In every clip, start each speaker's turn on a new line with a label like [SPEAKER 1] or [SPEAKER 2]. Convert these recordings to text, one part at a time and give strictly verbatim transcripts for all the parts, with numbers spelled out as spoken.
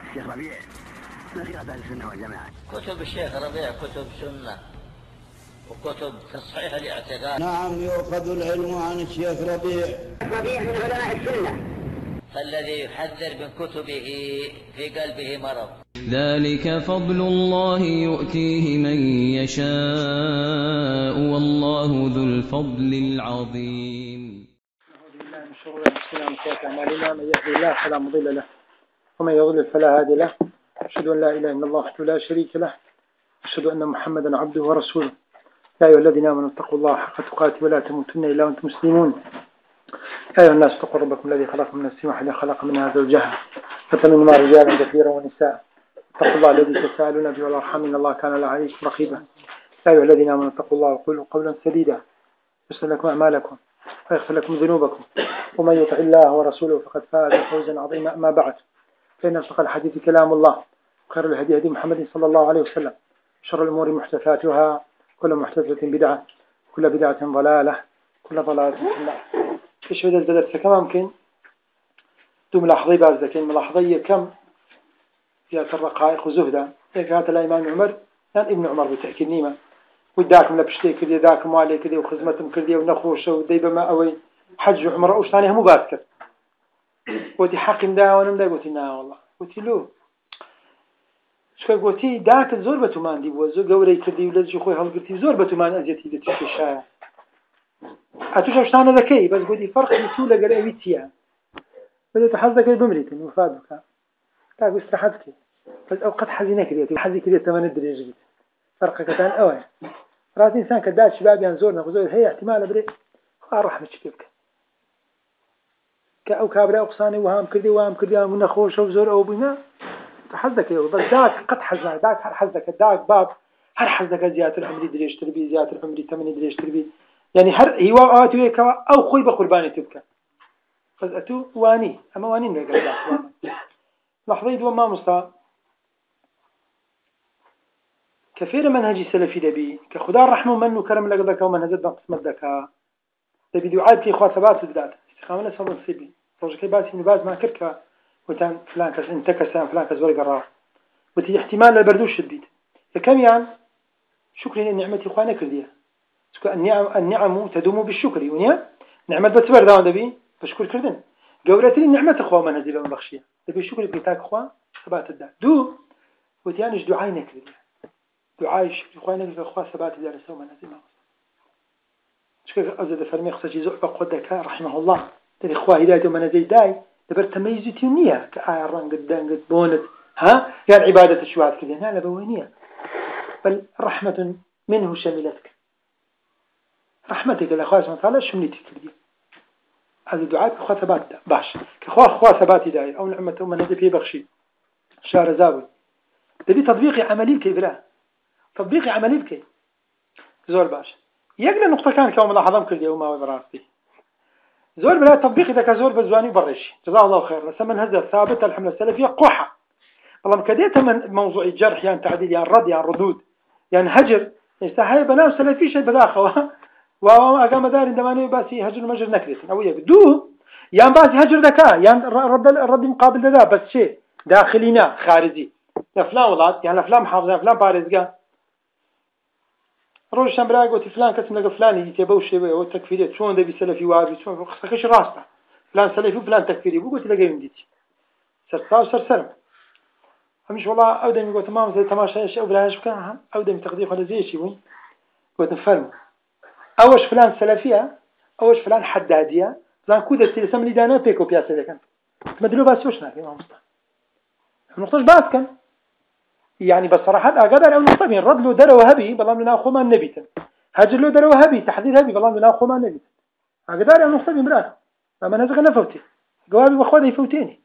[SPEAKER 1] الشيخ ربيع ما في أهل السنة والجماعة.
[SPEAKER 2] كتب الشيخ ربيع كتب سنة وكتب تصحيح الاعتقاد.
[SPEAKER 3] نعم يؤخذ العلم عن الشيخ ربيع.
[SPEAKER 1] ربيع من علماء السنة.
[SPEAKER 2] فالذي يحذر من كتبه في قلبه مرض.
[SPEAKER 4] ذلك فضل الله يؤتيه من يشاء والله ذو الفضل العظيم.
[SPEAKER 5] أعوذ بالله من شرور أنفسنا ومن سيئات أعمالنا، من يهده الله فلا مضل له ومن يضلل فلا هادي له. أشهد أن لا إله إلا الله وحده لا شريك له، أشهد أن محمدا عبده ورسوله. يا أيها الذين آمنوا اتقوا الله حق تقاته ولا تموتن إلا وأنتم مسلمون. يا أيها الناس اتقوا ربكم الذي خلقكم من نفس واحدة خلق منها زوجها بث منهما رجالا كثيرا ونساء. اتقوا الله الذي تساءلون به والأرحام إن الله كان عليكم رقيبا. يا أيها الذين آمنوا اتقوا الله وقولوا قولا سديدا يصلح لكم أعمالكم ويغفر لكم ذنوبكم ومن يطع الله ورسوله فقد فاز فوزا عظيما. أما بعد، فإن أصدق الحديث كلام الله وخير الهدي هدي محمد صلى الله عليه وسلم، شر الأمور محدثاتها، كل محدثة بدعة، كل بدعة ضلالة، كل ضلالة في النار. ايش بدل درس كم ممكن دو ملاحظي بعض ذكين ملاحظية كم فيها الرقائق وزهدة. هيك هذا الإمام عمر يعني ابن عمر بالتأكيد نيمة وداكم لبشتي كذي ذاكم عليه كذي وخدمتهم كذي ونخوشه وديبه ما أوي حج عمره أوش ثاني هم باسكت قلتي حاكم دا وانا مدا قلتي نا والله قلتي له شو قلتي داك الزور بتومان دي بوزو قوري كذي ولاد خوي هل قلتي زور بتومان أزيتي دتي في الشارع أتوش أوش ثاني ذكي بس قلتي فرق بسهولة قال أبيتيا بدأت حظك بمريت وفادك لا قلت حظك بس أوقات حزينة كذي حزي كذي ثمان درجات فرقك كان أوه رأس إنسان كداد شباب ينزورنا وزور هي احتمال بري خار رحمة شكلك كأو كابرا أقصاني وهام كذي وهام كذي من أخوش وزور أو بنا حظك يا بس داك قد حزنا داك هر حظك داك باب هر حظك زيادة العمري دريش تربي زيادة العمري ثمانية دريش تربي يعني هر هو آتوه كوا أو خوي بقرباني تبكى بس أتو واني أما واني نقدر داك لحظة دو ما مصاب كثير منهج سلفي دبي كخدا الرحمة منه كرم لقدك ومنهج الدقس مدك دبي دعاء في خوا ثبات الذات استقامة صبر سبي رجك باسي نباز ما كركا وتان فلان كس انتكسان فلان كس ورقة وتي احتمال البردوش شديد فكم يعني شكر لنعمة إخوانا كردية النعم النعم تدوم بالشكر ونيا نعمة بتبر داون دبي بشكر كردن جورتي النعمة إخوا منهج لهم بخشية دبي الشكر بيتاك إخوا ثبات الذات دو وتيانش دعاء نكردية دعايش إخواننا في أخوة ثبات الله رسول من هذه شكرا أزد فرمي خصوصي زعب قدك رحمه الله ترى إخوة هداية من هذه داي دبر تميز تونية كآية ران قدان قد بونت ها يعني عبادة الشواذ كذا لا بوينية بل رحمة منه شملتك رحمتك الأخوة سبحانه وتعالى شملتك كذي هذا دعاء أخوة ثبات باش كأخوة أخوة ثبات داي أو نعمة من هذه في بخشي شهر زاوي تبي تطبيقي عملي كيف لا تطبيقي عملي بكي زول باش يقل النقطة كان كما ملاحظة كل يوم ما براستي زول بلا تطبيقي ذاك زول بزواني برش جزاه الله خير لسمن هذا ثابت الحملة السلفية قحة والله مكديت من موضوع الجرح يعني تعديل يعني رد يعني ردود يعني هجر يستحي بناء سلفي شيء بداخل وأقام دار عندما باسي هجر مجر نكرس أو يبدو يعني باسي هجر ذكاء يعني رد الرد مقابل ذا بس شيء داخلينا خارجي لفلان وضعت يعني لفلان محافظة لفلان بارزقا روج شمبراغ قلت فلان كسم لقى فلان يجي بوشي والتكفيرية شلون ده بسلفي وارد شلون خصكش راسته فلان سلفي وفلان تكفيري وقلت لقى يمديتي سرتا وسرسرم همش والله أودم يقول تمام زي تماشى إيش أو بلاش كان أودم تقدير ولا زي شيء وين قلت نفهم أوش فلان سلفية أوش فلان حدادية فلان كودة تلسم لي دانا بيكو بياسة ذاك تمدلو بس وش ناكي ما مصطفى النقطة باس كان يعني بصراحة أقدر أو نقطبين رد له دروا هبي بلام لنا أخو ما النبيتن هجر له دروا هبي تحذير هبي بلام لنا أخو ما النبيتن أقدر أو نقطبين براه فما نزق نفوتي جوابي بأخوة يفوتيني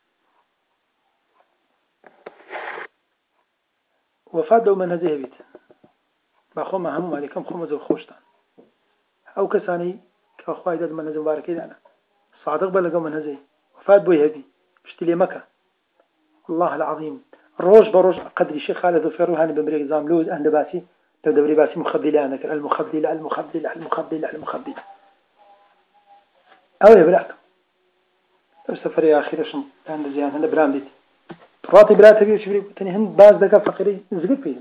[SPEAKER 5] وفادوا من هذه بيت بأخو ما هم عليكم خمس وخوشتان أو كساني كأخوة يدد من هذه مباركين أنا صادق بلقوا من هذه وفاد بوي هبي بشتلي مكة الله العظيم روج بروج قدر الشيخ خالد الفروهاني بمريك زاملوز أهل باسي لو دبري باسي مخبلانة المخبلة المخبلة المخبلة المخبلة أو يبلعك لو سفر يا أخي رشم عند زيان هنا برامديت راتب لا تبي شبري تاني هند باز دكا فقيري زقت فيه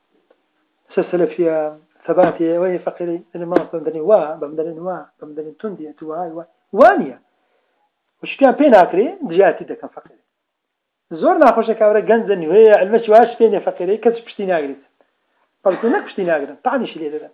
[SPEAKER 5] سلفيا ثباتي وهي فقيري اللي ما بمدني وا بمدني وا بمدني تندي تواي وا وانيا وش كان بين أكري دجاتي دكا فقيري زور ناخوش كابرا جنزني وهي علمش واش بين فقيري كسب بشتي أجري قلت لك بشتي أجري طعني شيء هذا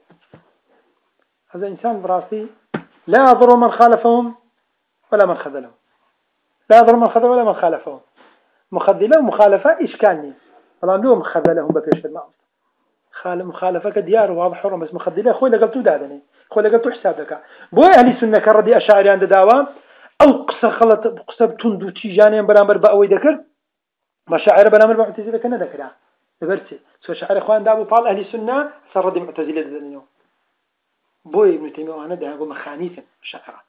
[SPEAKER 5] هذا إنسان براسي لا يضر من خالفهم ولا من خذلهم لا يضر من خذل ولا من خالفهم مخذله ومخالفة إشكالني طبعا لهم خذلهم بفيش الماء خال مخالفة كديار واضح حرم بس مخذله خوي لقلتو دادني خوي لقلتو حسابك بو أهل السنة كردي أشاعري عند دعوة أو قصة خلط قصة تندو تيجاني برامبر بأوي ذكر ما شاعر برامبر معتزلة كنا ذكرها لبرتي سو شاعر إخوان دابو طال أهل السنة سردي معتزلة ذنيو بوي ابن تيمية وأنا ده أقول مخانيثا شاعرة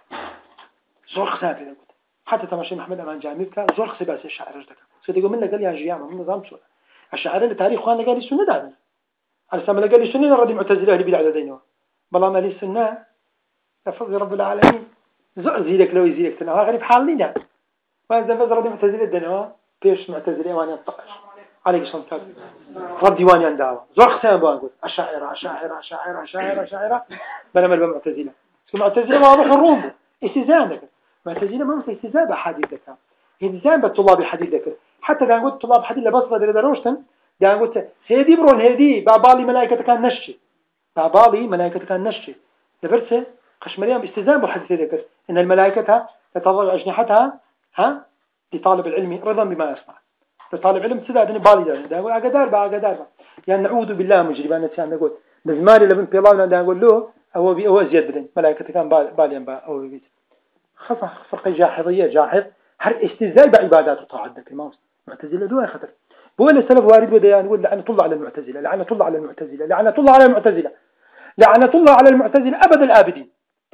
[SPEAKER 5] زور خسابي لقول حتى تماشي محمد أمان جامي كان زور خسباسي الشاعر رجدك سيدي من قال يا جيامة من نظام سؤال الشاعر اللي تاريخ خوان قال السنة دابا على سما قال السنة ردي معتزلة اللي بدع دينه بلا ما لي السنة لفظ رب العالمين زور زيدك لو يزيدك تنا غريب حالنا وهذا فز ردي معتزلة دينه بيش معتزلة واني الطقش عليك شنطة ردي واني عندها زور خسام بقول الشاعر الشاعر الشاعر الشاعر الشاعر بلا ما المعتزلة معتزلة واضح الروم استزادك معتزلة ما مثل استزادة حديثك إنسان بالطلاب حديثك حتى كان قلت طلاب حديث لبصرة دروشتن كان قلت هذي برون هذي بابالي ملائكة كان نشي بابالي ملائكة كان نشي لبرسه قشمريان باستزادة بحديث ذكر إن الملائكة تتضع أجنحتها ها لطالب العلم رضا بما يصنع لطالب علم سداد بالي ده أقول أقدار بقى أقدار بقى يعني نعوذ بالله مجربان نتيان نقول نزماري لبن بيلاونا ده أقول له هو بي هو زياد بدن ملائكة كان بالي بقى أو بيت خطأ فرق جاحظية جاحظ هر استزاي بعبادات وطاعات ذاك الموس معتزلة دون خطر بقول السلف وارد وديان يقول لعنة الله على المعتزلة لعنة الله على المعتزلة لعنة الله على المعتزلة لعنة الله على المعتزلة أبد الآبدين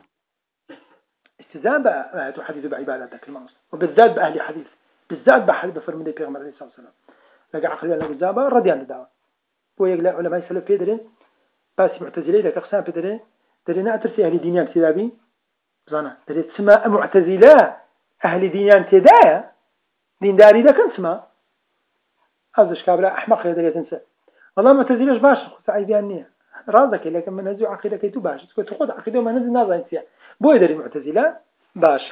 [SPEAKER 5] استزاء بقى تحدث بعبادات ذاك الموس وبالذات بأهل حديث بالذات بحديث بفرمدي بيغمر عليه الصلاة والسلام لقى عقلي أنه بالذابة رديان الدعوة ويقول علماء السلف بيدرين بس معتزلة لك أقسام بيدرين درينا أترسي أهل دينيان سلابي زانا دريت سما معتزلة أهل دينيان تدايا دين داري ده كان سما هذا شكابلا أحمق يدري تنسى والله معتزلة باش سعيد يعني رازك لكن من هذو عقيدة كيتو باش تقول عقيدة ما نزل نازل فيها بو يدري معتزلة باش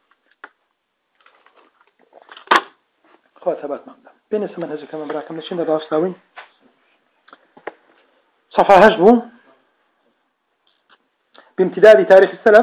[SPEAKER 5] خوات هبات معنا بين السمن هذا كمان براكم نشين الراس لاوين صفحة هجبو بامتداد تاريخ السلف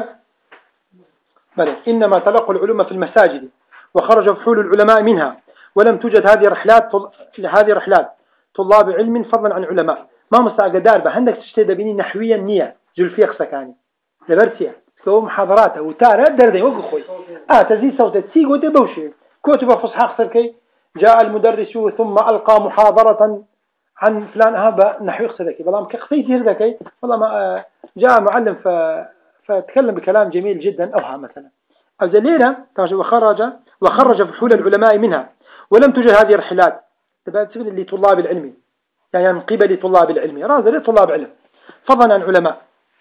[SPEAKER 5] بل إنما تلقوا العلوم في المساجد وخرج فحول العلماء منها ولم توجد هذه الرحلات طل... هذه الرحلات طلاب علم فضلا عن علماء ما مستعجل داربة عندك تشتري بني نحويا نية جلفيق سكاني لبرسيا سو محاضرات وتارة دردين وقخوي آه تزي صوت تسيق وتبوشي كتب فصحى خسركي جاء المدرس ثم ألقى محاضرة عن فلان هذا نحوي خسركي والله ما كختيتي هذاكي والله ما جاء معلم ف... فتكلم بكلام جميل جدا أوها مثلا الزليلة وخرج وخرج فحول العلماء منها ولم توجد هذه الرحلات تبقى لطلاب العلم يعني من قبل طلاب العلم رازل طلاب علم فضلا عن علماء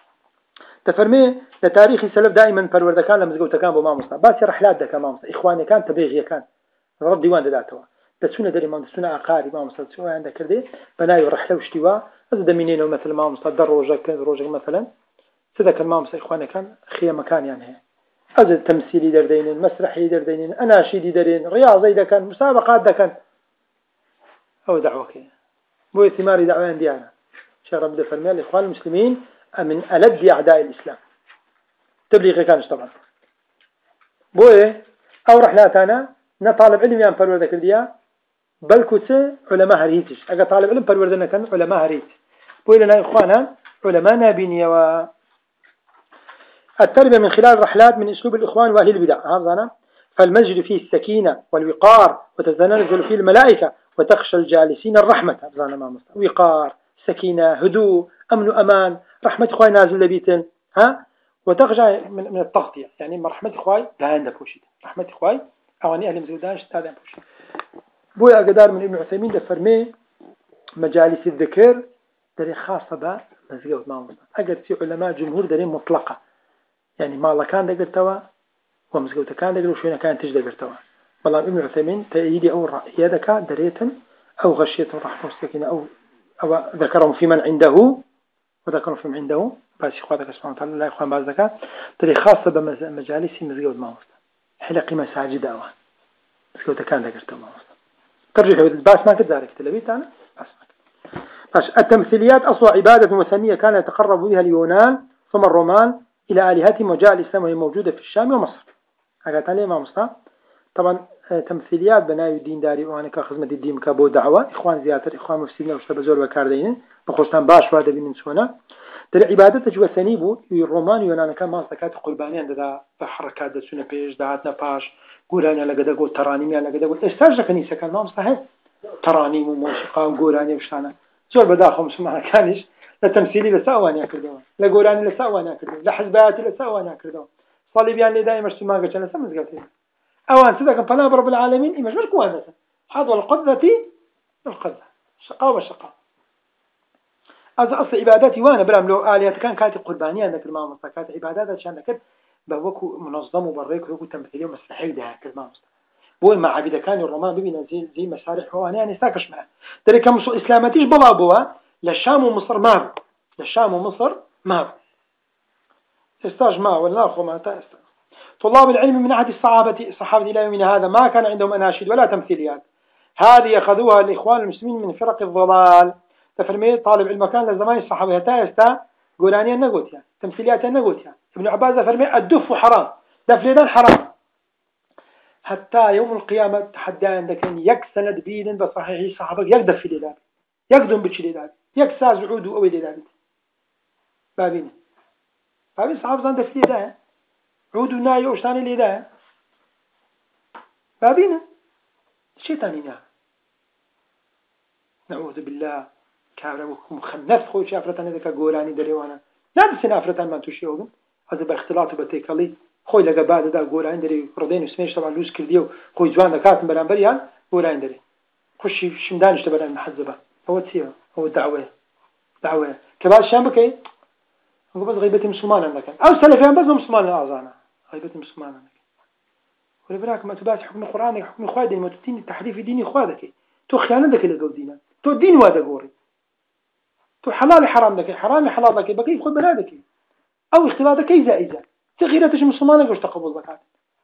[SPEAKER 5] تفرمي لتاريخ السلف دائما فرورد كان لما زقوا تكان بما مصطفى بس رحلات ده كمان إخواني كان تبيغي كان رد ديوان ذاته تسونا دري ما تسونا عقاري ما مصطفى سوى عندك كذا بناي رحلة واشتواء هذا دمينين مثل ما مصطفى در روجا كذا روجا مثلا سذاك المامس إخواني كان خير مكان يعني هذا التمثيلي دردين المسرحي دردين أناشيدي دردين رياضي ده كان مسابقات ده كان أو دعوة كي مو ثماري دعوة عندي أنا شيخ رب فرمي الإخوان المسلمين من ألد أعداء الإسلام تبليغي كانش طبعا بوه أو رحلات أنا نطالب علم يعني فرور ذاك الديا بل كتس علماء هريتش أجا طالب علم فرور ذاك كان علماء هريت بوه لنا إخوانا علماء نابينية و التربية من خلال رحلات من أسلوب الإخوان وأهل البدع هذا أنا فالمسجد فيه السكينة والوقار وتتنزل فيه الملائكة وتخشى الجالسين الرحمة هذا أنا ما مصر وقار سكينة هدوء أمن وأمان رحمة إخوان نازل لبيتن ها وتخشى من, من التغطية يعني ما رحمة إخوان لا عندك وشيء رحمة إخوان أواني أهل مزودانش لا عندك وشيء بويا قدار من ابن عثيمين دفرمي مجالس الذكر دري خاصة با مزجوت ما مصر أجد في علماء جمهور دري مطلقة يعني ما الله كان دقرتوا ومزجوت كان دقر وشوينا كان تجد دقرتوا والله ابن عثيمين تأييدي أو رأي ذكاء دريتا أو غشية رحمه السكينة أو أو ذكرهم في من عنده وذكرهم في من عنده بس إخواتك سبحانه وتعالى لا إخوان بعض ذكاء تري خاصة بمجالس مزجود ما وصل حلقي مساجد أوان مسجود كان ذكرت ما وصل ترجع باس ما كذلك تلبيت أنا بس باش التمثيليات أصل عبادة وثنية كان يتقرب بها اليونان ثم الرومان إلى آلهتهم وجاء الإسلام وهي موجودة في الشام ومصر حاجات عليه ما مصر طبعا تمثيليات بناء الدين داري وأنا كخدمة الدين كابو دعوة إخوان زيادة إخوان مفسدين وشتى بزور وكاردين بخصوصا باش وهذا بين سونا ترى عبادة جوا ثنيبو الرومان يونان كان ما زكاة قربانية عند بحركات ده سنة بيش دعاتنا باش قولاني على قد أقول ترانيمي على قد أقول استاج كنيسة كان ما مستحيل ترانيم وموسيقى وقولاني وشتانا زور بداخل مسمعنا كانش لا تمثيلي لساواني أكردون لا قولاني لساواني أكردون لا حزباتي لساواني أكردون صليبيان اللي دائما اجتماع قتنا سمز قتين أوان سيدا كان فناب رب العالمين إيماش مش كوانسا حظ القدرة القدرة شقاء وشقاء هذا أصل عباداتي وانا برام لو آليات كان كانت قربانية عندك الماء كانت عبادات عشان كده بوكو منظم وبريك وكو تمثيلي ومسرحي ده كلمة بول ما عبيد كان الرومان بيبينا زي زي مسارح روانية يعني ساكش معه ترى كم إسلاماتيش بلا بوا للشام ومصر ما للشام ومصر ما استاج ما ولا أخو ما تأستاج طلاب العلم من أحد الصحابة الصحابة إلى يومنا هذا ما كان عندهم أناشيد ولا تمثيليات هذه أخذوها الإخوان المسلمين من فرق الضلال تفرمي طالب علم كان لزمان الصحابة هتا قولانيا نقوتيا تمثيليات نقوتيا ابن عباس فرمي الدف حرام دفليدان حرام حتى يوم القيامة تحدى عندك يكسند بيدن بصحيح الصحابة يقدف في ليلات يقدم بتشليلات يكساز عود أو ليلات بابين بابين الصحابة زان دف ليلات عودوا نايو وشتاني اللي ده بابينا شيطانينا نعوذ بالله كابرا مخنث خوش أفرتان ذكا قولاني دريوانا لا بسين أفرتان ما تشيوغن هذا باختلاط بتيكالي خوي لقى بعد دا قولاني دري ردين وسميش طبعا لوس كرديو خوي جوان ذكاتن بران بريان قولاني دري خوش شمدانش تبران محزبة هو تسيبه هو دعوة دعوة كبار الشام بكي بس غيبة مسلمان عندك أو سلفيان بس مسلمان أعزانا غيبة مسلمان عندك ولا براك ما تباس حكم القرآن حكم خوادي ما تدين التحريف ديني خوادك تو خيانة ذاك اللي قودينا تو الدين وادا قوري تو حلال حرام ذاك حرام حلال ذاك بقي خد بنادك أو اختلاطك كي زائزة تغييرات مسلمان وش تقبل زكاة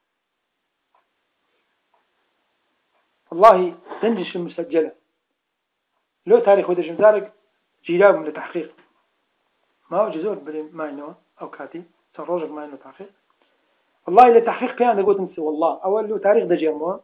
[SPEAKER 5] والله تنجش المسجلة لو تاريخ ودش مزارك جيلاب من التحقيق ما هو جزور بري ما إنه أو كاتي تروجك ما إنه تحقيق والله إلى تحقيق كان قلت نسي والله أول له تاريخ ده جموع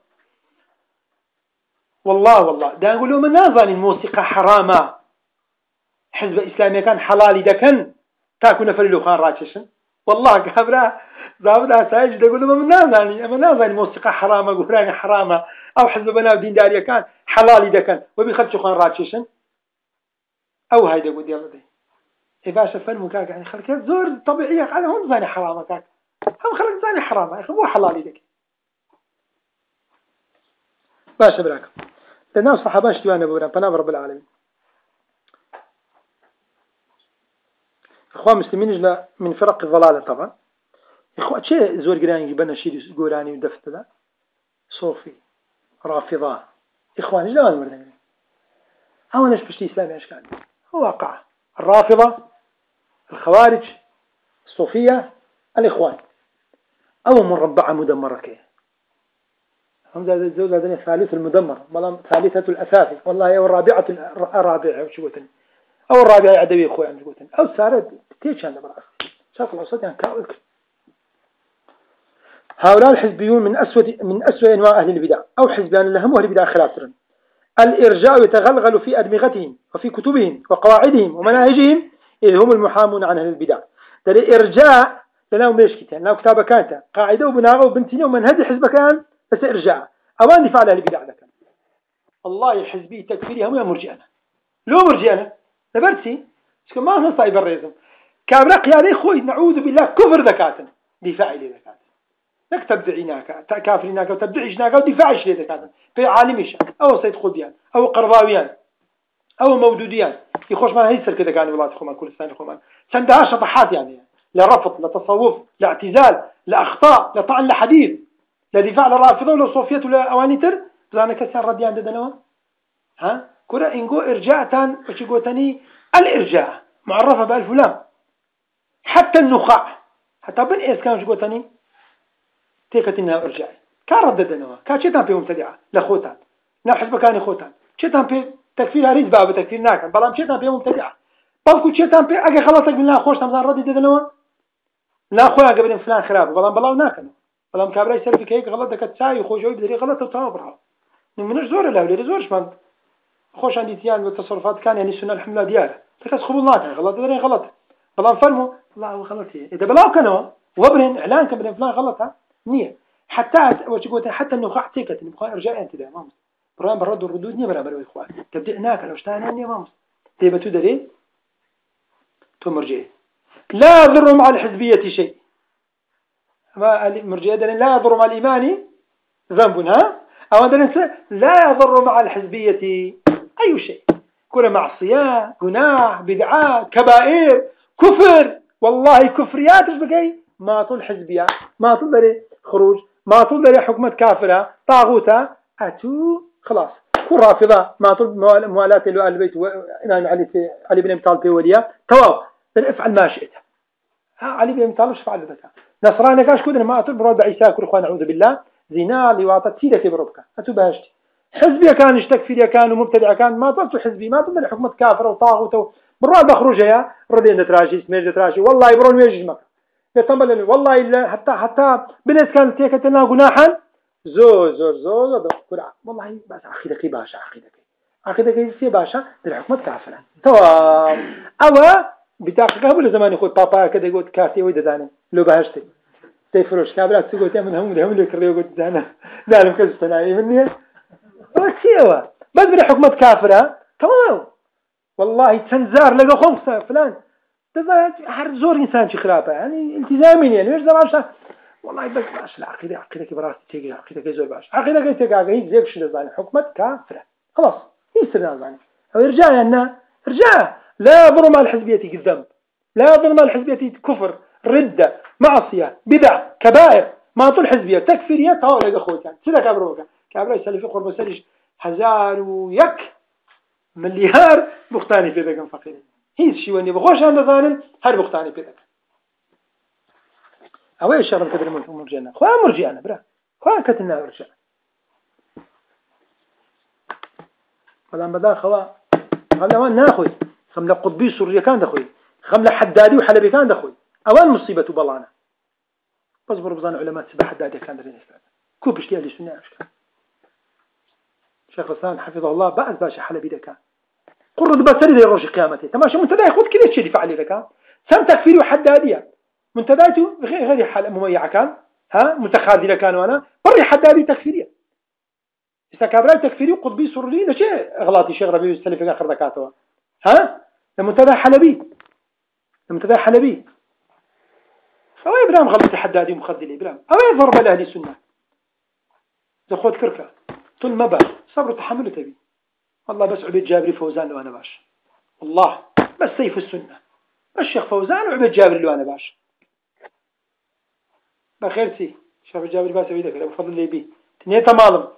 [SPEAKER 5] والله والله ده نقول له من نازل الموسيقى حرامة حزب إسلامي كان حلالي ده كان تاكل فريلو خان راتشن والله كابرا زابدا سايج ده يقول له من نازل من نازل الموسيقى حرامة قراني حرامة أو حزب بنا ودين داريا كان حلالي ده كان وبيخدشوا خان راتشن أو هيدا قد يلا دي إباشة فن كاك يعني خلك زور طبيعية على هم زاني حرامة كاك هم خلك زاني حرامة يا أخي مو حلالي لك باشا براك الناس صحاباش ديوانا بورا بناب رب العالمين إخوان مسلمين جلا من فرق الضلالة طبعا إخوان شيء زور قراني يبنى شيء قراني ودفت ذا صوفي رافضة إخوان جلا ما نورنا هو ناس بشتي إسلامي أشكال هو واقع الرافضة الخوارج الصوفية الإخوان أو مربعة مدمرة كيه هم ذا الزوج هذا الثالث المدمر بلام ثالثة الأساسي والله أو الرابعة الرابعة وش قلتني أو الرابعة عدوية أخوي عم قلتني أو سارد تيجي عند برأس شاف العصاد يعني كاولك هؤلاء الحزبيون من أسود من أسوأ أنواع أهل البدع أو حزبان لهم أهل البدع خلاصا الإرجاء يتغلغل في أدمغتهم وفي كتبهم وقواعدهم ومناهجهم إذ هم المحامون عن أهل البدع ده الإرجاء لنا مش كتان لو كتابة كانت قاعدة وبناغة وبنتين ومنهج حزب كان بس إرجاع أوان دفاع لأهل البدع لك الله الحزبي تكفيرهم يا مرجئنا لو مرجئنا لبرتي كما هو صايب الرئيسم كابرق يا خوي نعوذ بالله كفر ذكاتنا دفاع لي ذكاتنا لك تبدعيناك كافريناك وتبدعيشناك ودفاعش لي ذكاتنا في عالميش أو سيد خديان أو قرضاويان أو مودوديان يخش ما هيسر كذا كان ولاد خمان كل سنة خمان سندها شطحات يعني لا رفض لا تصوف لا اعتزال لا أخطاء لا طعن لا حديث لدفاع للرافضة ولا صوفية ولا أوانيتر بزانا كسان رديان ددنوا ها كرة إنجو إرجاع تان وش قوتني الإرجاع معرفة بألف لام حتى النخاع حتى بن إيش كان وش قوتني تيكت إنها إرجاع كان رددنوا كان شيء تام بيوم تدعى لخوتان لا حسب كان خوتان شيء تام بي تكفير هريز باب تكفير ناكن بلام شيء تام بيوم تدعى بلكو شيء تام بي أجي خلاص من لا خوش تمزان ردي ددنوا لا خويا قبل فلان خراب بلام بلاو ناكن بلام كابراي سلفي كيك غلط دكت ساي وخوجوي بدري غلط وتمام برها منش زور لا ولا زورش من خوش عندي تيان والتصرفات كان يعني السنة الحملة دياله تكس خبولات غلط دري غلط بلام فرموا الله هو غلط هي إذا بلاو كانوا وبرهن إعلان كبرين فلان غلطها نية حتى وش قلت حتى النخاع تيكت نبقى إرجاع أنت ده مامس برام برد الردود نية برا برا إخوان تبدأ هناك لو اشتانا نية مامس تبى تدري تمرجع لا يضر مع الحزبية شيء ما المرجئة لا يضر مع الإيمان ذنبها أو لا يضر مع الحزبية أي شيء كل معصية جناح بدعة كبائر كفر والله كفريات بقي ما طول حزبية ما طول دري خروج ما طول دري حكمة كافرة طاغوتة أتو خلاص كل رافضة ما طول موالاة لآل البيت وإمام علي علي بن أبي طالب في وليا تواو افعل ما شئت ها علي بن أبي طالب فعل ذلك نصراني كاش كودن ما أطلب برود عيسى كل إخوان أعوذ بالله زنا لواطة تيدك بربك أتبهشت حزبي كان يشتكفير كان ومبتدع كان ما طلت حزبي ما طلت حكمة كافرة وطاغوت برود بخرجها ردي نتراشي سمير نتراشي والله يبرون ويجمك يتمبل والله إلا حتى حتى بنت كانت تيكتنا جناحا زو زو زو زو كرع والله بس عقيدك باشا عقيدك عقيدك يصير باشا الحكمة كافرة تمام أو بتاعك قبل زمان يقول بابا كده يقول كاسي ويدا داني لو بهشتي تفرش كابرات تقول تمن هم هم اللي كريه يقول دانا دانا كذا تناي مني وسيوا بس من حكمة كافرة تمام والله تنزار لقى خمسة فلان تذا حر زور إنسان شي خرابة يعني التزامين يعني مش زمان والله بس باش العقيدة عقيدة كبرات تيجي عقيدة كيزور باش عقيدة كي تيجي هيك زيك شو زمان حكمة كافرة خلاص يصير زمان أو يرجع يعني رجع لا يضر مع الحزبية الذنب لا يضر مع الحزبية كفر ردة معصية بدع كبائر ما طول حزبية تكفيرية طاولة أخوة كان سيدا كابروكا كابرا يسالي في قرب ساليش هزار ويك مليار بختاني في ذاك فقيرين هي الشيء واني بخوش عند ظالم هر بختاني في ذاك أوي الشر كبر من مرجعنا خواه مرجعنا برا خواه كتنا مرجع ولما بدا خواه هذا وين ناخذ خملة قطبي سوريا كان دخوي خملة حدادي وحلبي كان دخوي أوان مصيبة بلانا بصبر بظن علماء سبا حدادي كان درين إسلام كوبش لي أهل السنة أشكال شيخ الإسلام حفظه الله بعد باشا حلبي دكان قرد بسري ذي روش قيامته تماشى منتدى يخوض كل شيء فعلي دكان سم تكفيري وحدادية منتداته غير غير حل مميع كان ها متخاذلة كان وأنا بري حدادي تكفيرية استكابرات تكفيري وقطبي سوري لشيء أغلاطي شيخ ربيع السلفي في آخر ذكاته ها المنتدى حلبي المنتدى حلبي أو إبراهيم غلط حدادي مخذلي إبراهيم أو ضرب لأهل السنة زخوت كركة طول ما باش صبر وتحمل تبي والله بس عبيد جابري فوزان لو أنا باش والله بس سيف السنة الشيخ فوزان وعبيد جابري لو أنا باش بخير سي شيخ جابري باس عبيدك أبو فضل اللي بيه تنية مالم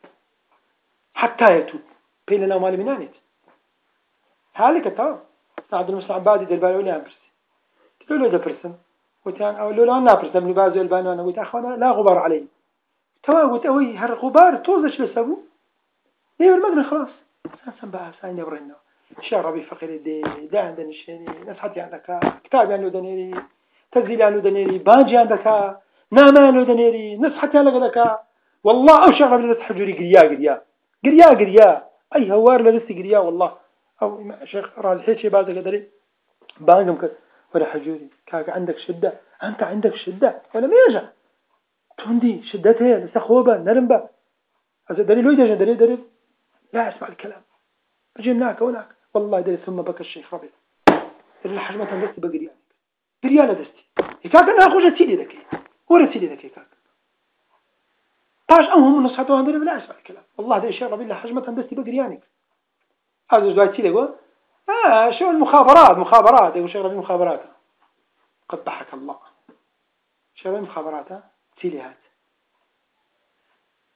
[SPEAKER 5] حتى يتوب بيننا مال منانيت حالك تمام عبد المسلم عبادي دلبالوني عم برسي تقول له ده برسم وتان أو لو أنا برسم لبازو البانو أنا قلت أخوانا لا غبار علي تمام قلت أوي هالغبار توزش لسبو ليه المدن خلاص سان بقى سان يبرنا شيء ربي فقير دي ده عندنا شيء نصحتي عندك كتاب يعني دنيري تنزيل يعني دنيري باجي عندك نام يعني دنيري نصحتي على قدك والله أو شيء ربي نتحجري قريا قريا قريا قريا أي هوار لدستي قريا والله أو شيخ راح شيء بعد قدري بانجم كده ولا حجوري كاك عندك شدة أنت عندك شدة ولا ما يجي تندي شدتها لسه خوبة نرمبة هذا دليل ويدا دليل دليل لا اسمع الكلام أجي هناك هناك والله دليل ثم بكى الشيخ ربي اللي حجمة دستي بقريانك قريانة دستي كاك أنا أخوجة تيلي ذكي ورا تيلي ذكي كاك طاش أمهم نصحته هذا لا اسمع الكلام والله ده الشيخ ربي اللي حجمة دستي بقريانك هذا جوات تيلي يقول آه شو المخابرات مخابرات يقول شيخ ربي مخابرات قد ضحك الله شيخ ربي مخابرات تيلي هات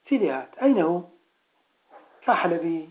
[SPEAKER 5] سيليهات أين هو؟ كحلبي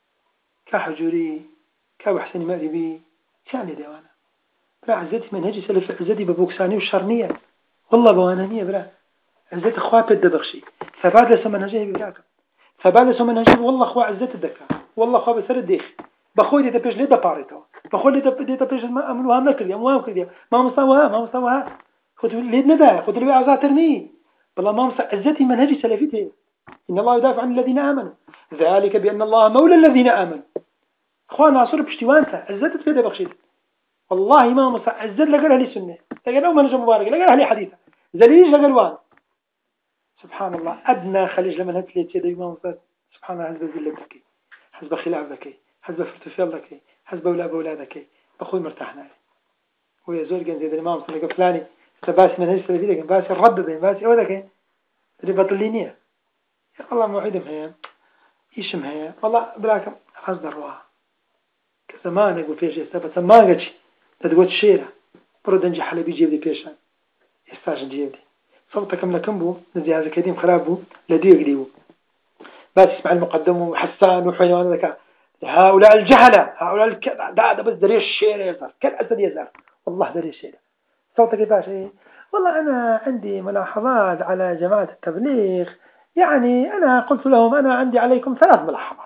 [SPEAKER 5] كحجوري كابو حسين مأربي شان ديوانا برا عزتي منهجي سلف عزتي ببوكساني وشرنية والله بوانانية برا عزتي أخوات الدبخشي ثبات لسه منهجي براك ثبات لسه منهجي والله أخوة عزتي الدكا والله أخوة بسر الديخ بخوي دي تبيش ليه دباريتو بخوي دي تبيش ما أملوها نكر يا موام كرديا ما مستواها ما مستواها خذ ليه نداء خذ لي عزاترني بالله ما مست عزتي منهجي سلفيته إن الله يدافع عن الذين آمنوا ذلك بأن الله مولى الذين آمنوا أخوان ناصر بشتوانته عزتت في دبخشي والله ما مست عزت لقال أهل السنة لقال أو منهج مبارك لقال أهل حديثة زليج لقال وان سبحان الله أدنى خليج لمن هتليت يدي ما مست سبحان الله حسب ذلك حسب خلاف ذكي حسب فرتفيل ذكي حسب أولاد أولادك أخوي مرتاحنا ويا زوج جن زيد الإمام صلى الله فلاني تباس من هالسنة في لكن باس الرد بين باس أو ذكي اللي بطلينيه يا الله موعدهم هي إيشم هي والله بلاكم حسب الرواح كزمان يقول فيش يستفاد ما قدش تدقوت الشيرة برد نجي حلبي جيب لي بيشان يستاجن جيب لي صوتك لكم بو نزي هذا كديم خرابه لديه قديبه بس يسمع المقدم وحسان وحيوان ذكاء هؤلاء الجهلة هؤلاء الكذا ده ده بس دري الشيرة يزار كالأسد يزار والله دري الشيرة صوتك كيفاش ايه والله أنا عندي ملاحظات على جماعة التبليغ يعني أنا قلت لهم أنا عندي عليكم ثلاث ملاحظات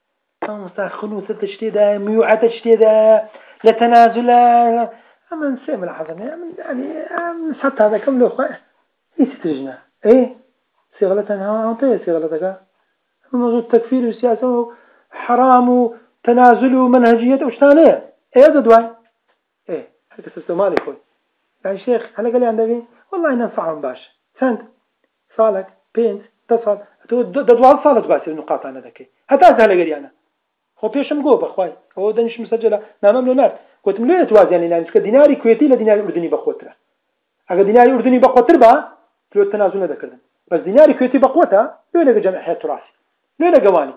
[SPEAKER 5] خنوث التشتيدة ميوعة التشتيدة لتنازل أما نسي ملاحظة يعني نسحت هذا كم له أخوة إيه سترجنا إيه صيغلتنا هانطية صيغلتك موضوع التكفير والسياسة حرام وتنازل ومنهجية وشتانية إيه هذا دواي إيه هذا استمالي أخوي يعني شيخ هلا قال لي عندك والله ننفعهم باش سنت صالك بينت تصل ددوال صالت باسي النقاط أنا ذكي حتى هلا قال لي أنا هو بيشم جوب أخوي هو دنيش مسجلة نعم له نار قلت مليون توازن يعني لأن ديناري كويتي لا ديناري أردني بقوتها أجا ديناري أردني بقوتر بقى فلو التنازل هذا كذا بس ديناري كويتي بقوتها ليه لقى جمع حياة تراثي ليه لقى جواني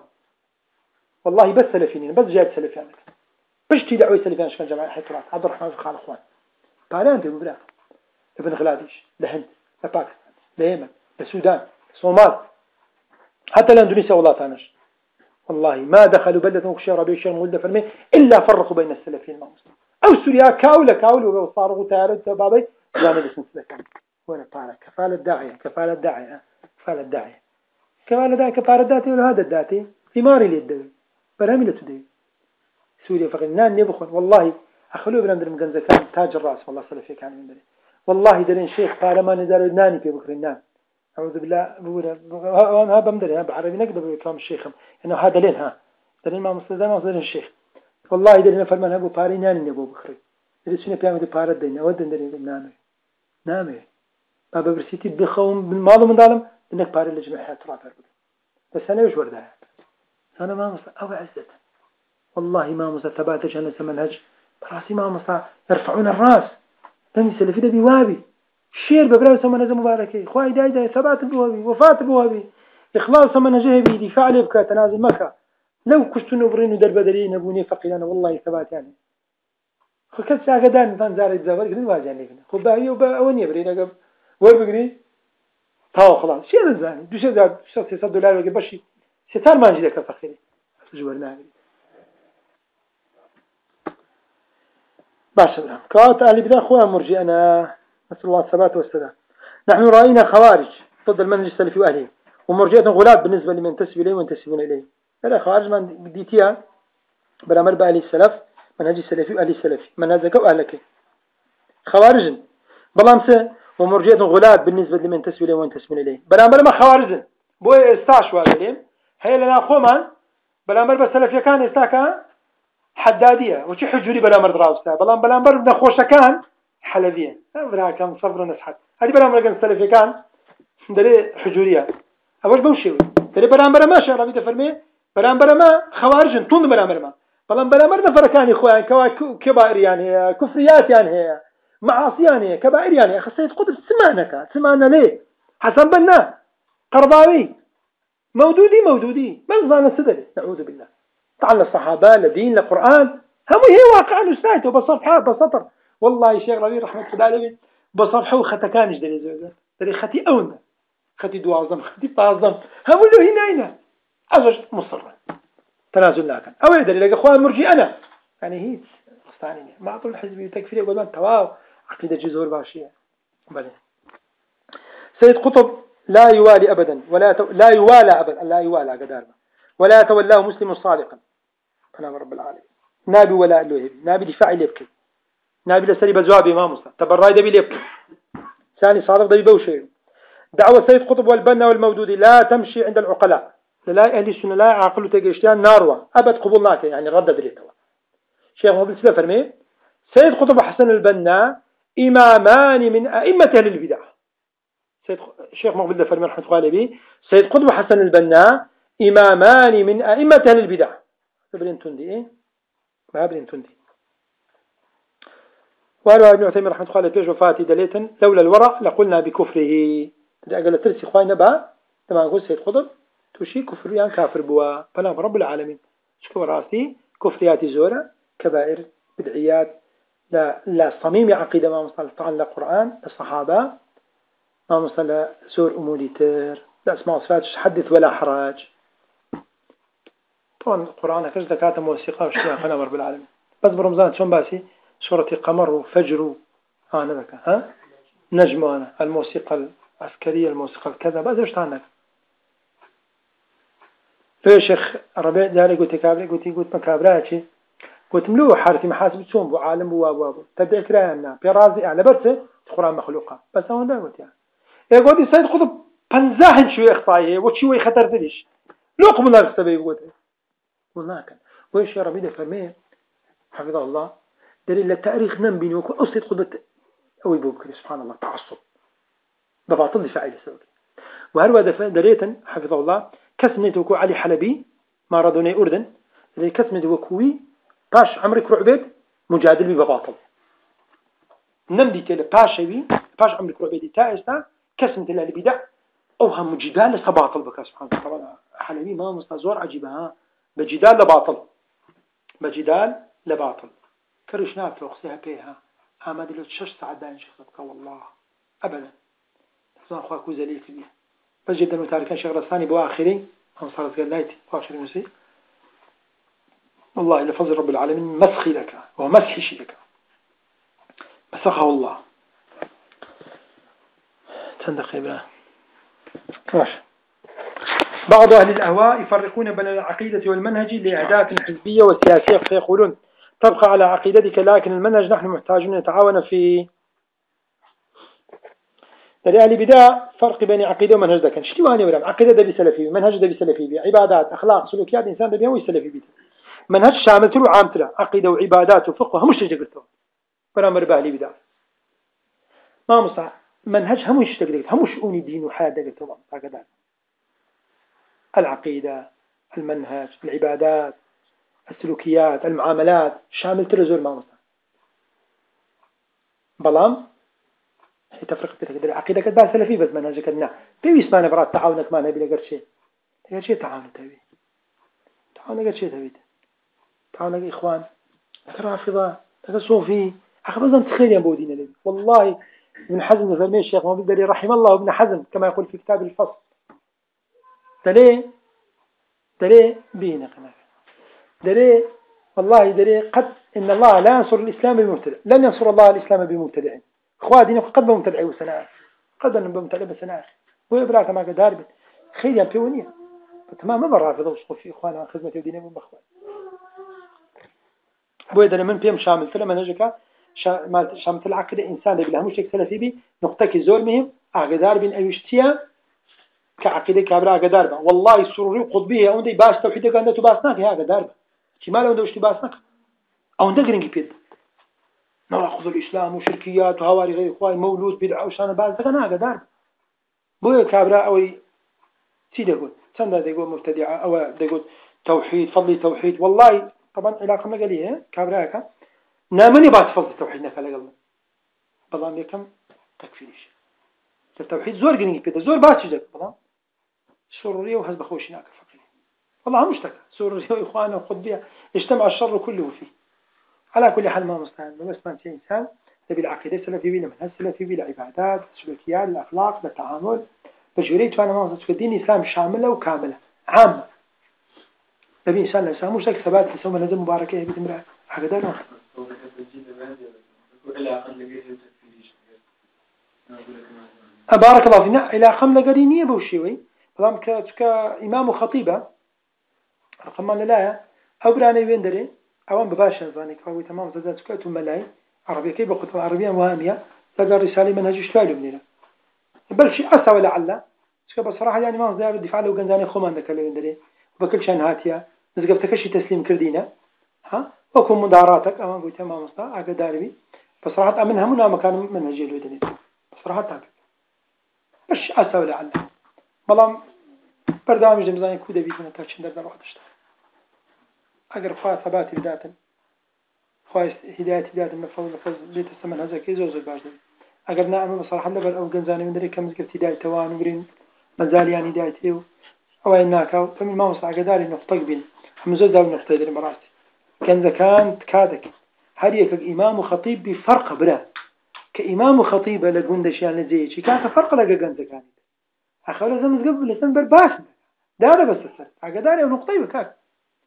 [SPEAKER 5] والله بس سلفيين بس جايب سلفيان بشتي دعوة سلفيان شكل جمع حياة تراث عبد الرحمن خال أخوان بعدين في مبلغ ابن غلاديش لهند لباكستان ليمن للسودان الصومال حتى لإندونيسيا والله تانش والله ما دخلوا بلدة وكشير ربيع شير مولدة فرمي إلا فرقوا بين السلفيين المسلمين أو سوريا كاولة كاولة وصاروا تارد بابي جانب اسم سلفيين وين الطارق كفالة داعية كفالة داعية كفالة داعية كفالة داعية كفالة داتي ولا هذا الداتي في ماري اللي يدوي برامي لتدوي سوريا فقط نان يبخون والله أخلوه بلندر مجنزة كان تاج الرأس والله سلفي كان من دري والله درين شيخ قال ما نزال ناني في بكر النان أعوذ بالله بقول أنا بمدري أنا بعربي نقدر بكلام الشيخ إنه هذا لين ها درين ما مصدر ما مصدر الشيخ والله درين فرمان أبو باري ناني أبو بكري درين سنة بيعمل بارة دين أود درين نامي نامي بابا برسيتي بخوم بالماضي من ظالم إنك باري اللي جمع حياة رافع بس أنا وش وردها أنا ما مصدر أو عزت والله ما مصدر ثباتش أنا سمنهج براسي ما مصدر يرفعون الرأس تنسى اللي في ده بوابي الشير ببراو سمنهج مباركي خواهي داي داي ثبات بوابي وفاة بوابي إخلاص سمنهجه بيدي فعل يبكى تنازل مكة لو كشت نبرين در بدرين أبوني فقيلنا والله ثبات يعني خو كل ساعة قدان فان زاري تزاور قدن واجعني فينا خو باهي وباوني يبرين أقب ويبقري تاو خلاص شيء نزاني دوش زاد ستة دولار وقب بشي ستار ما نجي لك فقيري جوارنا باشا قالت أهل بدأ أخوة مرجئنا نسأل الله الثبات والسلام نحن رأينا خوارج ضد المنهج السلفي وأهله ومرجئة غلاب بالنسبة لمن ينتسب إليه وينتسبون إليه هذا خوارج من ديتيا بلا مربى أهل السلف منهج السلفي وأهل السلفي منهجك وأهلك خوارج بلا مسا ومرجئة غلاب بالنسبة لمن ينتسب إليه وينتسبون إليه بلا مربى خوارج بوي استاشوا عليهم هي لنا خوما بلا مربى السلفي كان استاكا حدادية وشي حجوري بلا مرد راوستا بلا بلا مرد نخوش كان حلبية أمرها كان صبر نسحت هذه بلا مرد كان سلفي كان دلي حجورية أول بوشيوي دلي بلا مرد ما شاء الله بيتفرمي بلا مرد ما خوارج طن بلا مرد ما بلا بلا مرد فركاني خوان كوا كبائر يعني كفريات يعني هي معاصي يعني كبائر يعني خصيت قدر سمعنك سمعنا ليه حسن بنا قرضاوي مودودي مودودي من ظن السدري نعوذ بالله تعالى الصحابة لدين لقرآن هم هي واقع نسايته بصفحة بسطر والله يا شيخ ربيع رحمة الله عليه بصفحة وختكانش دري زوجة دري ختي أون خدي دوازدم خدي بازدم هم له هنا هنا أجر مصر تنازل لكن أو يقدر لقى أخوان مرجي أنا يعني هي خصاني ما أقول حزبي تكفير يقول من تواو عقيدة جزور باشية بله. سيد قطب لا يوالي أبدا ولا تو... لا يوالى أبدا لا يوالى قدارنا ولا تولاه مسلم صادقا كلام رب العالمين نابي ولا له نابي دفاع يبكي نابي لسري بجواب إمام مصطفى تبرأي دبي يبكي ثاني صادق دبي بوشير. دعوة سيد قطب والبنا والمودودي لا تمشي عند العقلاء لا أهل السنة لا عقل تجيشتان ناروة أبد قبولناك يعني رد دريتها. شيخ مبلس لا فرمي سيد قطب وحسن البنا إمامان من أئمة أهل البدع. سيد شيخ مقبل لا فرمي رحمة الله عليه سيد قطب وحسن البنا إمامان من أئمة أهل البدع. بلين تندي إيه ما بلين تندي. وقالوا ابن عثيمين رحمة الله عليه بيج وفاتي دليتا لولا الورع لقلنا بكفره. قال ترسي خوينا با تمام قول سيد قطب توشي كفر يعني كافر بوا فلا رب العالمين شكو راسي كفريات زورة كبائر بدعيات لا لا صميم عقيدة ما مصطلح تعالى القرآن الصحابة ما مصطلح زور أموليتر لا اسمع صفات حدث ولا حراج. طبعا القرآن كش ذكاة موسيقى وشيء فلا رب العالمين بس برمضان شون باسي سورة قمر وفجر أنا ذاك ها نجم أنا الموسيقى العسكرية الموسيقى الكذا بس إيش عنك يا شيخ ربيع داري قلت كابري قلت قلت مكابراتي قلت ملوح حارتي محاسب تسوم بو عالم بو وابو وابو تبدأ كلامنا برازي على برسه القرآن مخلوقة بس هون ده قلت يعني يا قلت سيد قطب بنزاهن شوي إخطائي وشوي خطر تليش لو قبل الله سبي قلت قلنا كان وإيش يا ربي ده فرمي حفظه الله دليل التاريخ نم بيني وكل أصيد قطب أو يبوك سبحان الله تعصب بباطل دفاعي لسبب وهل هذا دليل حفظه الله كسمة وكو علي حلبي ما رضوني أردن اللي كسمة وكوي باش عمرك رعبيد مجادل بباطل نمدي كده باش بي باش عمرك رعبيد تائستا كسمة اللي بدع أو هم مجدال لسباطل بك سبحان الله طبعا حلبي ما مستزور عجيبها بجدال لباطل بجدال لباطل كرشناك لأخصيها بيها آمد لو تشش سعدان شخصك والله أبدا حسن أخواك وزليك بيه بس جدا متاركين شغل الثاني بواخرين هم صارت قال لايتي بواخر المسيح والله لفضل رب العالمين مسخي لك ومسحش لك مسخه الله تندق إبراهيم ماشي. بعض أهل الأهواء يفرقون بين العقيدة والمنهج لأهداف حزبية وسياسية فيقولون تبقى على عقيدتك لكن المنهج نحن محتاجون نتعاون فيه. لأهل بداية فرق بين عقيدة ومنهج ذاك شتي واني ولا عقيدة ده بسلفي منهج ده بسلفي عبادات أخلاق سلوكيات إنسان ده بيوي سلفي بيته منهج شامل له عام تلا عقيدة وعبادات وفقه هم شيء قلتوا برامر بأهل بداية ما مصح منهج هم مش تقدر هم شؤون دين وحياة قلتوا هكذا العقيدة المنهج العبادات السلوكيات المعاملات شامل تلزور ما مصح بلام هي تفرق بينك العقيدة كذا سلفي بس منهج كذا تبي اسمعنا برات تعاونك ما نبي لقر شيء لقر شيء تعاون تبي تعاون لقر شيء تبي تعاون لقر إخوان لقر رافضة لقر صوفي أخبرنا تخيل يا بودينا لي والله ابن حزم فرمي الشيخ ما بدري رحم الله ابن حزم كما يقول في كتاب الفصل دلي دلي بينا كمان دلي والله دلي قد إن الله لا ينصر الإسلام بمبتدع لن ينصر الله الإسلام بمبتدع إخواني قد بمبتدع وسناء قد بمبتدع بسناء ويبراك ما قد هارب خير يا بيونية تمام ما برافض وصف في إخواننا خدمة الدين من بخوان بويدا من بيم شامل فلا منهجك شامل العقيدة إنسان بلا مش سلفي بي نقطة زور مهم أعقدار بين أيشتيا كعقيدة كابرا أعقدار والله السروري قطبية أوندي باس توحيدك أنت تباسناك هي أعقدار شمال أوندي وش تباسناك أوندي قرنجي بيد نأخذ الإسلام وشركيات وهواري غير إخوان مولود بدعة وشان باز ذكنا أعقدار بويا كابرا أوي سيدا يقول سندا يقول مبتدعة أو يقول توحيد فضل توحيد والله طبعا علاقة ما قاليه كابراك نامني بعد فضل التوحيد نفعل قلنا بلام يكم تكفيريش التوحيد زور قنية بيتا زور باتش جاك بلام سورية وهز بخوشناك فقير والله مشتكى سورية وإخوانه وقضية اجتمع الشر كله فيه على كل حال ما مستعان بس ما انت إنسان تبي العقيدة سلفي بلا منهج سلفي بلا عبادات سلوكيات الأخلاق التعامل بجوري أنا ما أصدق الدين الإسلام شاملة وكاملة عامة نبي إنسان الإسلام مش لك ثبات تسمى نزل مباركة هي بتمرأ هكذا لا بارك الله فينا إلى خملة قرينية بوشيوي فلام ك كإمام خطيبة رقم الله لا أو براني وين دري أوان بباشا زاني كوي تمام زاد سكوت ملاي عربية كيف بقول عربية وهامية لقى رسالة منهج شلال منينا بل شيء أسوأ لعله شو بصراحة يعني ما أصدق الدفاع لو جنزاني خمان ذاك اللي وين وبكل شان هاتيا نزقف تكشي تسليم كردينا ها وكم مداراتك أمام قلت تمام مصطفى أقدر داربي بصراحة أمنها منا مكان منهج الودني بصراحة تاك بس أسوأ لعله بلام برنامج جمزاني كودا بيكون تاكشن در در وقتش أقر خواهد ثباتي بداتا خواهد هداية بداتا نفوز نفوز ليت السمن هذا كي زوز الباش دي أقر نعم بصراحة لبر أو جنزاني من دري كم ذكرت هداية توان وقرين مزاليان هداية تيو أو أناك فمن ما وصل عقداري نقطة بين حمزة داو نقطة دري مراسي كان ذا كان كادك هريك إمام وخطيب بفرق برا كإمام وخطيب لجندش يعني زيشي كان فرق لقى جنزة كانت أخوله زمن قبل لسان برباس داره بس السر عقداري ونقطة بكاك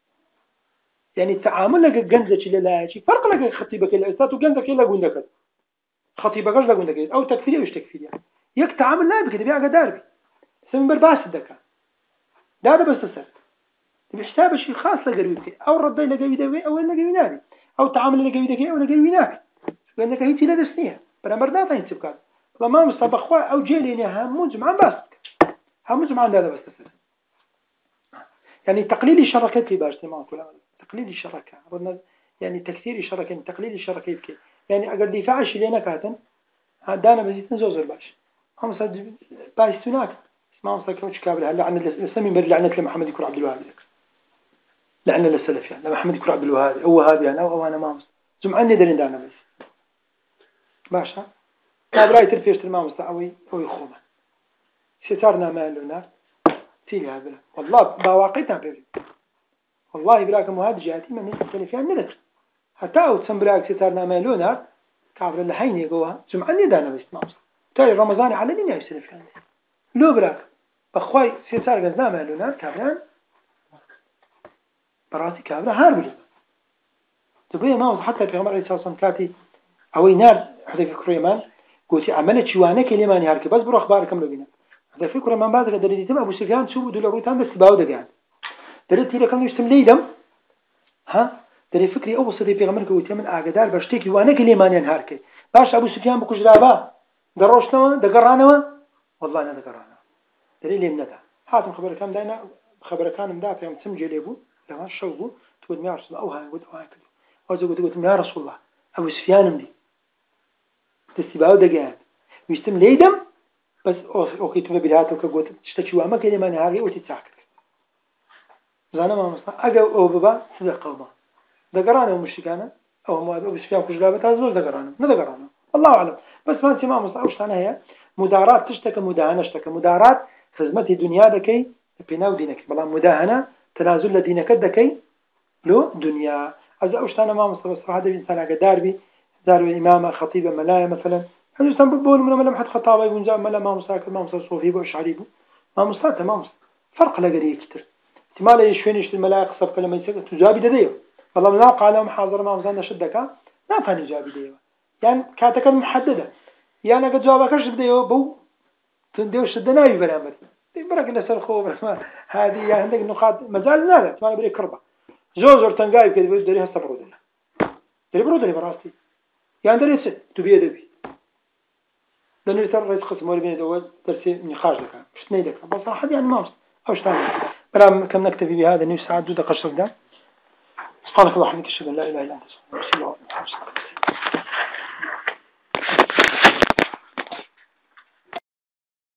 [SPEAKER 5] يعني التعامل لقى جنزة اللي لا شيء فرق لقى خطيبك الأستاذ وجنزك إلا جندك خطيبك إيش لجندك أو تكفيري وش تكفيري يك تعامل لا بكده بيع عقداري لسان برباس الدكا داره بس السر بيحتاج شيء خاص لقريبك أو ردي لقريبك أو لقريبك نادي أو تعامل لقريبك أو لقريبك ناك لأنك هي تلا درسنيها برامرنا ثاني تبكات لما مستبخوا أو جيليني هم جمعان بس هم جمعان هذا بس السر يعني تقليل الشركة في باش تمام كلام تقليل الشركة يعني تكثير الشركة يعني تقليل الشركة يبكي يعني أقل دفاع الشيء لنا كاتن هدانا بزيت نزوزر باش هم صد باش تناك ما هم صكوش كابل هلا عن السمي مر لعنة لمحمد يكون عبد الوهاب لعنة للسلف يعني لمحمد يكون عبد الوهاب هو هذا يعني أو أنا ما جمعان ندرين دانا بس باشا كابراي ترفيش المام مستعوي هو يخومه ستارنا مالنا تيجي هذا والله بواقعنا بيري والله براك مهاد جاتي من يختلف عن ندر حتى أو تسمبراك ستارنا مالونا كابر اللي حين يجوا جمعني دانا بس ناقص تاني رمضان على مين يختلف عنه لو براك بخواي ستار جزنا مالونا كابران براسي كابرا هاربلي تبغي ما حتى في عمر الرسول صلى الله عليه وسلم أو ينار هذا في كريمان قلت عملت شوانة كلمة نهارك بس برو أخباركم لو بينا هذا فكرة من بعد قدر يتم أبو سفيان شو بدو لروتان بس باو دقان دريت تيرا كانوا يشتم ليدم ها دري فكري أبو صدي في غمرك ويتم الأعقدار بشتكي وانا كلمة نهارك باش أبو سفيان بكوش رابا دروشنا دقرانا والله أنا دقرانا دري لي منها حاتم خبر كان داينا خبر كان مدافع يوم تم جليبو لما شوقو تقول يا رسول الله أو هاي قلت أو هاي كده أو قلت يا رسول الله أبو سفيان مدي تستباو دقان ويشتم ليدم بس أوكي تبى بدهات وكقول تشتكي وما كلمة نهاري وتتساكت زانا ما مصنع أجا أو بابا صدق قوما ذكرانه ومشيكانه أو ما أبو سفيان كجلابة تازوج ذكرانه ما ذكرانه الله أعلم بس ما أنت ما مصنع وش أنا هي مدارات تشتكي مداهنة تشتكي مدارات خدمتي دنيا دكي بيناو دينك بلا مداهنة تنازل لدينك دكي لو دنيا أذا وش أنا ما مصنع بس هذا الإنسان أجا داربي داربي إمامة خطيبة ملاية مثلا هذا يسمى بقول من ملامح خطابة يقول جاء ملا ما مصاك ما مصا صوفي وأشعري بو ما مصا تمام فرق لا قريه كتير احتمال يشوين يشت الملاك صف كلمة يسكت تجابي دديه والله من ناقع على محاضرة ما مصا نشدك ما فاني جابي ديه يعني كاتك المحددة يعني قد جوابك ايش بديه بو تنديه شدنا يبرامر برك الناس الخوف هذه يعني عندك نقاط مازال لا ما بري كربة زوزر تنقايب كده بدريها صبروا ده دري برو دري براستي يعني دري ست تبيه دبي لأنه يصير رئيس قسم ولا بين دول درسي نقاش لك مش نيدك بس صراحة يعني ما أوش ثاني برام كم نكتفي بهذا نيو ساعة دودة قشر ده سبحانك اللهم وبحمدك أشهد أن لا إله إلا أنت أستغفرك